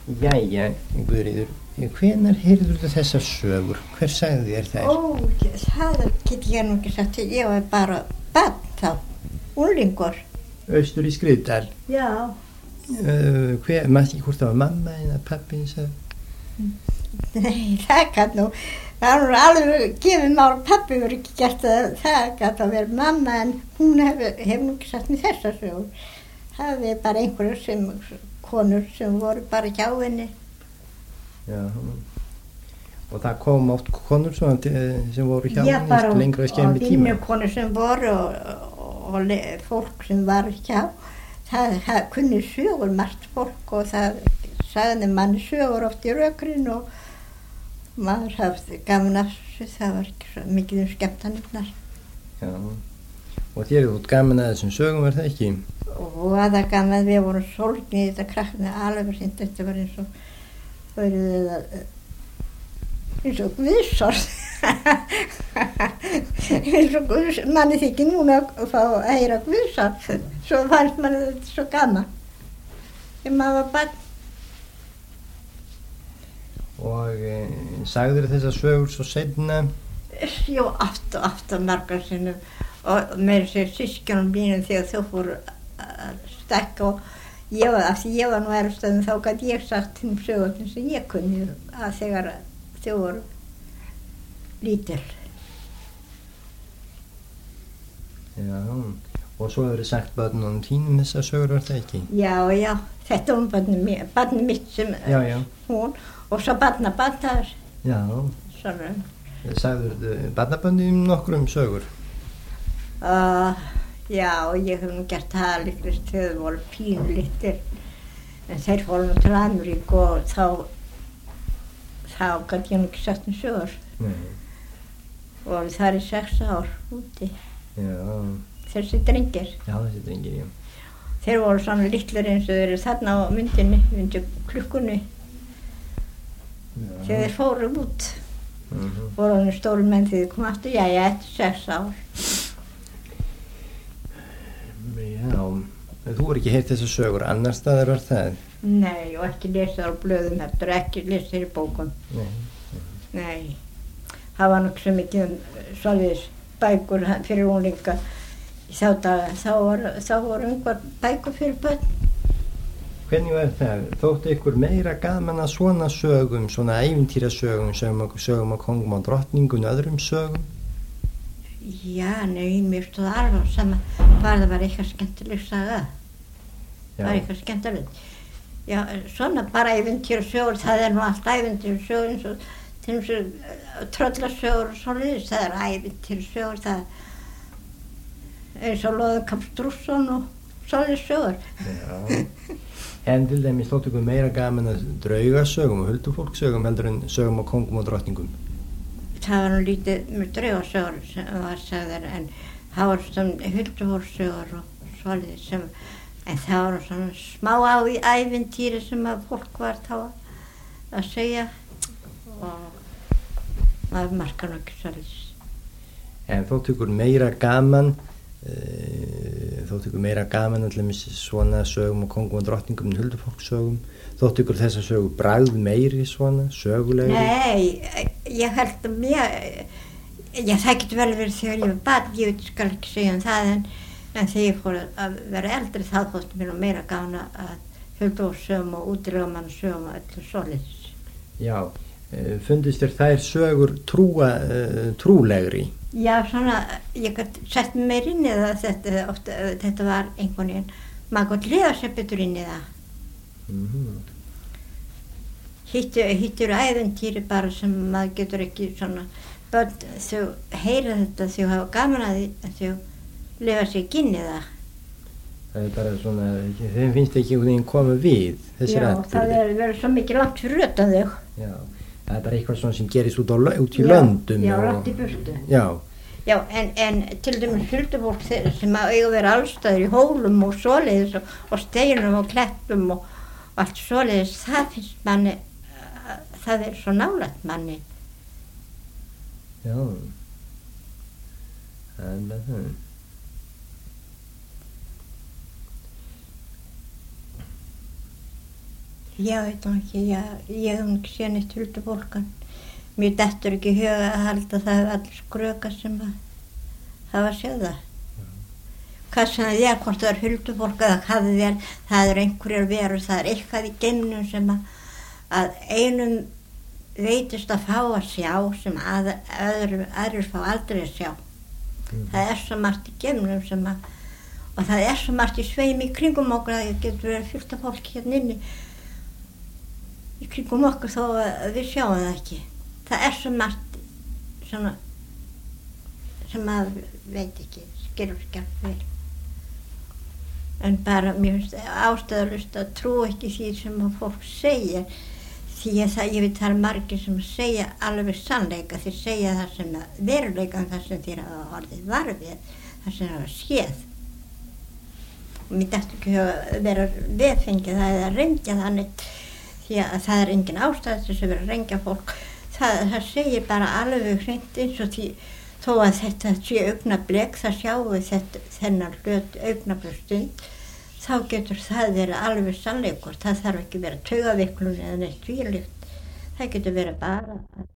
Jæja, Guðríður, hvenær heyrðir þú þessar sögur? Hver sagði þér þær? Það get ég nú ekki sagt, ég var bara barn þá, unglingur. Austur í Skriðdal? Já. Maður ekki hvort það var mamma eða pappi sagði? Nei, það gæti nú, það var alveg gefið mál, pappi verið ekki gert það gæti að vera mamma en hún hefur nú ekki sagt mér þessar sögur. Það er bara einhverjum konur sem voru bara hjá henni. Já, og það kom oft konur sem voru hjá henni eftir lengra og skemmri tíma? Já, bara konur sem voru og fólk sem var hjá. Það kunni sögur margt fólk og það sagði manni sögur oft í rökrin og maður hafði gaman af þessu, það var ekki svo mikið skemmtanirnar. Já, og þér er út gaman að þessum sögum, er það ekki? Og að það gaman, við vorum sólgnið í þetta krakkna alveg sínt, þetta var eins og Guðsorð. Eins og Guðsorð, manni þykir núna að fá að heyra Guðsorð, svo fannst manni þetta svo gaman. Þegar maður var barn. Og sagðir þessar sögur svo seinna? Jú, aftur margar sinnum og meira sér systkjunum mínum þegar þau fóru að stekka og ég var nú erfstöðum þá gæti ég sagt þeim sögum sem ég kunni að þegar þau voru lítil. Já, og svo hefur þið sagt börnunum þínum þessar sögur, var það ekki? Já, þetta var barnið mitt sem hún og svo barnabarnar. Já. Svona. Sagður barnaböndum nokkrum sögur? Já, ég hef nú gert það líklust þegar þau voru pínulitlir en þeir fóru nú til Ameríku og þá gæti ég nú ekki sagt sögur. Nei. Og það er 6 ár úti. Já. Þessi drengir. Já, þessi drengir, já. Þeir voru svona litlir eins og þeir eru þarna á myndinni, undir klukkunni. Já. Þegar þeir fóru út. Voru hann stóru menn þegar þið kom aftur, eftir 6 ár. Já, þú voru ekki heyrt þessar sögur, annar staðar var það? Nei, og ekki lesið á blöðum eftir, ekki lesið í bókum. Nei, það var nokkuð svo mikið svoleiðis bækur fyrir unglinga í þá daga, þá voru einhver bækur fyrir börn. Hvernig var það? Þótti ykkur meira gaman að svona sögum, svona ævintýrasögum, sögum á kongum og drottningum og öðrum sögum? Já, nei, mér stóð alveg sama, bara það var eitthvað skemmtileg saga. Bara eitthvað skemmtilegt. Já, svona bara ævintýrasögur, það er nú allt ævintýrasögur eins og til þess að tröllasögur og svoleiðis, það er ævintýrasögur, það eins og Loðunkamp Strússon og svoleiðis sögur. Já. En til dæmis þótti ykkur meira gaman að draugasögum og huldufólkssögum heldur en sögum á kongum og drottningum? Það var nú lítið með draugasögur sem var sagðar en það voru svona huldufólkssögur og svoleiðis en það voru svona smá ævintýri sem að fólk var þá að segja og maður markar nú ekki svoleiðis. En þótti ykkur meira gaman allir svona sögum og kongum og drottningum en huldufólkssögum? Þótti ykkur þessa sögu bragð meiri svona, sögulegri? Nei, ég held að það getur vel verið þegar ég var barn, ég skal ekki segja það en þegar ég fór að vera eldri þá þótti mér meira gaman að huldufólkssögum og útilegumannssögum og öllu svoleiðis. Já. Fundist þér þær sögur trúlegri? Já, svona, ég gæti sett mig meir inn í það þetta var einhvern veginn, maður gott liða sér betur inn í það. Hittir æventýri bara sem maður getur ekki svona, börn þau heyra þetta þau hafa gaman að því en þau lifa sér ekki inn í það. Það er bara svona, þeim finnst ekki einhvern veginn koma við þessir atburðir. Já, það verður svo mikið langt fyrir utan þau. Já. Það er bara eitthvað svona sem gerist út í löndum. Já, langt í burtu. Já, en til dæmis huldufólk sem eiga vera allstaðir í hólum og svoleiðis og steinum og kleppum og allt svoleiðis, það finnst manni, það er svo nálægt manni. Já, það er með það. ég veit nú ekki, ég hef ekki séð neitt huldufólkan. Mér dettur ekki í huga að halda það hefur allir skröka sem að hafa séð það. Hvað sem það hvort það huldufólk eða hvað það einhverjar verur, það eitthvað í geimnum sem að einum veitist að fá að sjá sem aðrir fá aldrei að sjá. Það svo margt í geimnum sem og það svo margt í sveimi í kringum okkur að það getur verið fullt af fólki hérna inni í kringum okkur þó að við sjáum það ekki. Það svo margt svona sem að veit ekki, skilur skjálf vel. En bara mér finnst ástæðulaust að trúa ekki því sem að fólk segja. Því að ég veit það margir sem segja alveg sannleika, þeir segja það sem veruleikan, það sem þeir hafa orðið varfið, það sem hafa séð. Og mér dættu ekki að vera veðfengið það eða rengja þannig, því að það engin ástæða til þess að vera að rengja fólk. Það segir bara alveg hreint eins og því þó að þetta sé augnablik, það sjáum við þennan hlut augnablikstund, þá getur það verið alveg sannleikur. Það þarf ekki vera taugaviklun eða neitt tvílykt. Það getur verið bara